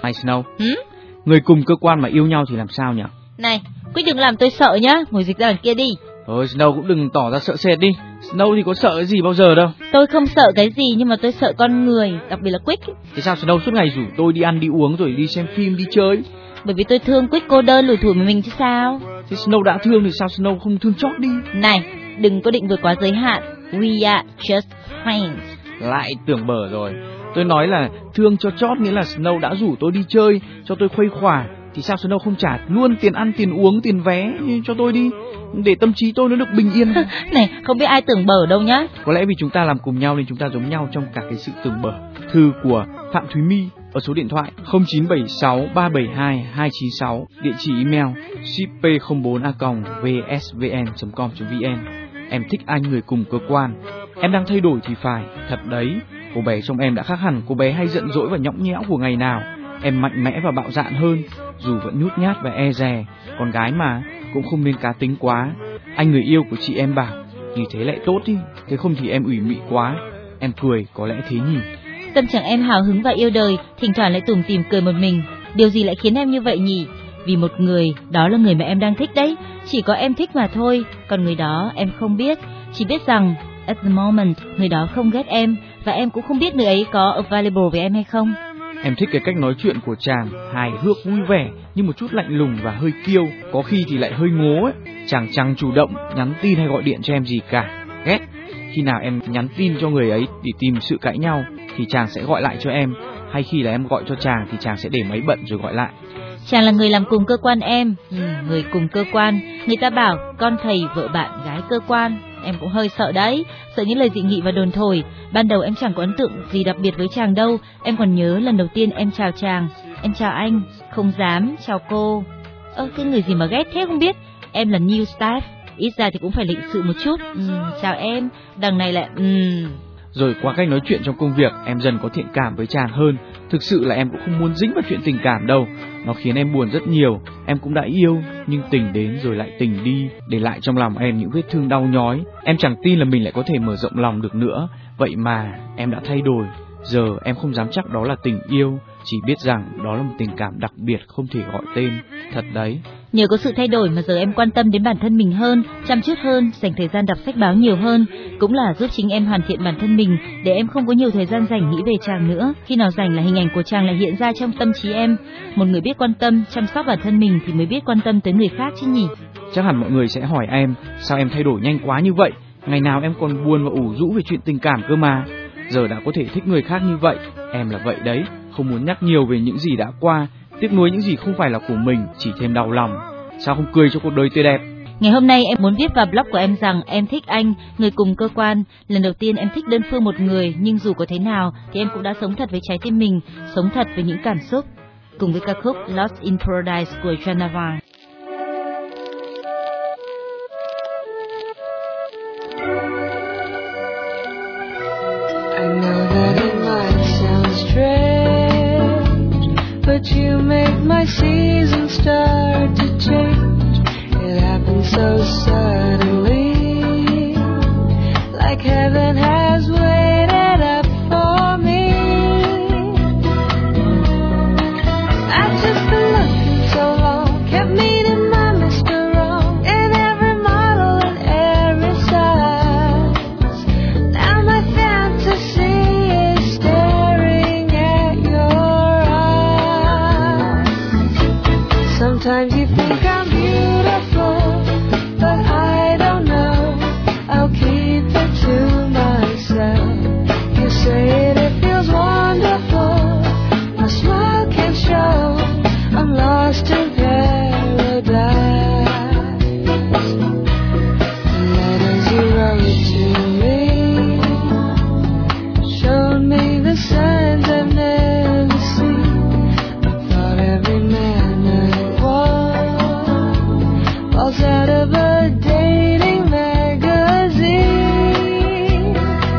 Này Snow, người cùng cơ quan mà yêu nhau thì làm sao nhỉ? Này, Quyết đừng làm tôi sợ nhá, ngồi dịch ra đằng kia đi. Thôi Snow cũng đừng tỏ ra sợ sệt đi. Snow thì có sợ cái gì bao giờ đâu. Tôi không sợ cái gì nhưng mà tôi sợ con người, đặc biệt là Quyết. Thế sao Snow suốt ngày rủ tôi đi ăn đi uống rồi đi xem phim đi chơi? Bởi vì tôi thương Quyết cô đơn lủi thủi một mình chứ sao. Thế Snow đã thương thì sao Snow không thương chót đi? Này, đừng có định vượt quá giới hạn. We are just friends. Lại tưởng bở rồi. Tôi nói là thương cho chót nghĩa là Snow đã rủ tôi đi chơi, cho tôi khuây khỏa, thì sao Snow không trả luôn tiền ăn, tiền uống, tiền vé cho tôi đi, để tâm trí tôi nó được bình yên. Này, không biết ai tưởng bở đâu nhá. Có lẽ vì chúng ta làm cùng nhau nên chúng ta giống nhau trong cả cái sự tưởng bở. Thư của Phạm Thúy My ở số điện thoại 0976 372 296, địa chỉ email ship04a@vsvn.com.vn. Em thích anh người cùng cơ quan. Em đang thay đổi thì phải, thật đấy. Cô bé trong em đã khác hẳn cô bé hay giận dỗi và nhõng nhẽo của ngày nào. Em mạnh mẽ và bạo dạn hơn, dù vẫn nhút nhát và e dè. Con gái mà, cũng không nên cá tính quá. Anh người yêu của chị em bảo, như thế lại tốt đi, thế không thì em ủy mị quá. Em cười, có lẽ thế nhỉ. Tâm trạng em hào hứng và yêu đời, thỉnh thoảng lại tủm tỉm cười một mình. Điều gì lại khiến em như vậy nhỉ? Vì một người, đó là người mà em đang thích đấy. Chỉ có em thích mà thôi, còn người đó em không biết. Chỉ biết rằng, at the moment, người đó không ghét em, và em cũng không biết người ấy có available với em hay không. Em thích cái cách nói chuyện của chàng, hài hước vui vẻ, nhưng một chút lạnh lùng và hơi kiêu, có khi thì lại hơi ngố ấy. Chàng chẳng chủ động, nhắn tin hay gọi điện cho em gì cả. Ghét. Khi nào em nhắn tin cho người ấy để tìm sự cãi nhau, thì chàng sẽ gọi lại cho em, hay khi là em gọi cho chàng thì chàng sẽ để máy bận rồi gọi lại. Chàng là người làm cùng cơ quan em, người cùng cơ quan. Người ta bảo con thầy vợ bạn gái cơ quan. Em cũng hơi sợ đấy, sợ những lời dị nghị và đồn thổi. Ban đầu em chẳng có ấn tượng gì đặc biệt với chàng đâu. Em còn nhớ lần đầu tiên em chào chàng, em chào anh, không dám chào cô. Cái người gì mà ghét thế không biết. Em là new staff, ít ra thì cũng phải lịch sự một chút. Chào em, đằng này lại Rồi qua cách nói chuyện trong công việc, em dần có thiện cảm với chàng hơn. Thực sự là em cũng không muốn dính vào chuyện tình cảm đâu. Nó khiến em buồn rất nhiều. Em cũng đã yêu, nhưng tình đến rồi lại tình đi, để lại trong lòng em những vết thương đau nhói. Em chẳng tin là mình lại có thể mở rộng lòng được nữa. Vậy mà em đã thay đổi. Giờ em không dám chắc đó là tình yêu, chỉ biết rằng đó là một tình cảm đặc biệt không thể gọi tên. Thật đấy. Nhờ có sự thay đổi mà giờ em quan tâm đến bản thân mình hơn, chăm chút hơn, dành thời gian đọc sách báo nhiều hơn. Cũng là giúp chính em hoàn thiện bản thân mình, để em không có nhiều thời gian rảnh nghĩ về chàng nữa. Khi nào rảnh là hình ảnh của chàng lại hiện ra trong tâm trí em. Một người biết quan tâm, chăm sóc bản thân mình thì mới biết quan tâm tới người khác chứ nhỉ. Chắc hẳn mọi người sẽ hỏi em, sao em thay đổi nhanh quá như vậy? Ngày nào em còn buồn và ủ rũ về chuyện tình cảm cơ mà. Giờ đã có thể thích người khác như vậy. Em là vậy đấy, không muốn nhắc nhiều về những gì đã qua, tiếc nuối những gì không phải là của mình, chỉ thêm đau lòng. Sao không cười cho cuộc đời tươi đẹp? Ngày hôm nay em muốn viết vào blog của em rằng em thích anh, người cùng cơ quan. Lần đầu tiên em thích đơn phương một người, nhưng dù có thế nào thì em cũng đã sống thật với trái tim mình, sống thật với những cảm xúc. Cùng với ca khúc Lost in Paradise của Joan Vang. I know that it might sound strange, but you make my season start to change. It happened so suddenly, like heaven has waited up for me. I've just been looking so long, kept meeting my Mr. Wrong in every model and every size. Now my fantasy is staring at your eyes. Sometimes you think I'm beautiful, but I don't know, I'll keep it to myself. You say it feels wonderful, my smile can show I'm lost in paradise. The letters you wrote to me showed me the signs I've never seen. I thought every man I want falls out of a dating magazine.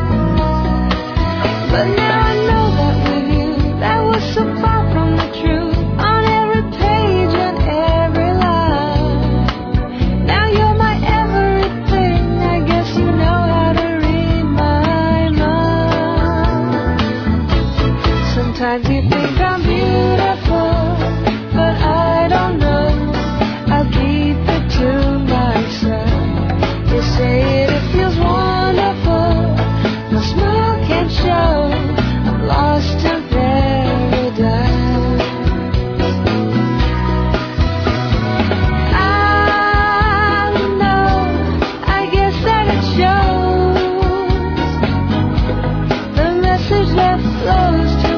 But now I know that with you, that was so far from the truth. On every page and every line, now you're my everything. I guess you know how to read my mind. Sometimes you think I'm beautiful, can't show. I'm lost in paradise. I know, I guess that it shows. The message that flows to